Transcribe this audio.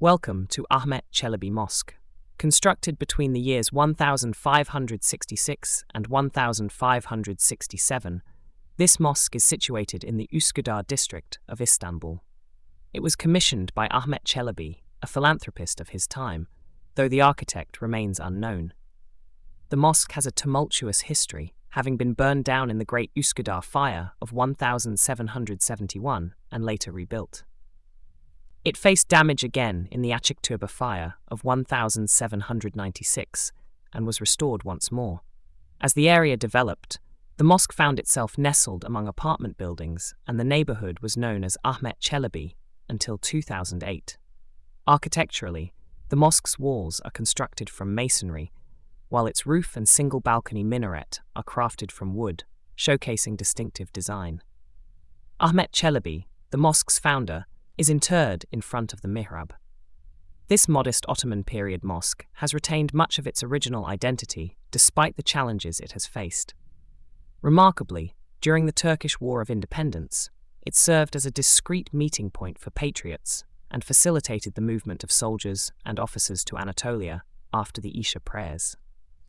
Welcome to Ahmet Çelebi Mosque. Constructed between the years 1566 and 1567, this mosque is situated in the Üsküdar district of Istanbul. It was commissioned by Ahmet Çelebi, a philanthropist of his time, though the architect remains unknown. The mosque has a tumultuous history, having been burned down in the Great Üsküdar Fire of 1771 and later rebuilt. It faced damage again in the Achikturba Fire of 1796 and was restored once more. As the area developed, the mosque found itself nestled among apartment buildings, and the neighborhood was known as Ahmet Çelebi until 2008. Architecturally, the mosque's walls are constructed from masonry, while its roof and single balcony minaret are crafted from wood, showcasing distinctive design. Ahmet Çelebi, the mosque's founder, is interred in front of the mihrab. This modest Ottoman period mosque has retained much of its original identity despite the challenges it has faced. Remarkably, during the Turkish War of Independence, it served as a discreet meeting point for patriots and facilitated the movement of soldiers and officers to Anatolia after the Isha prayers.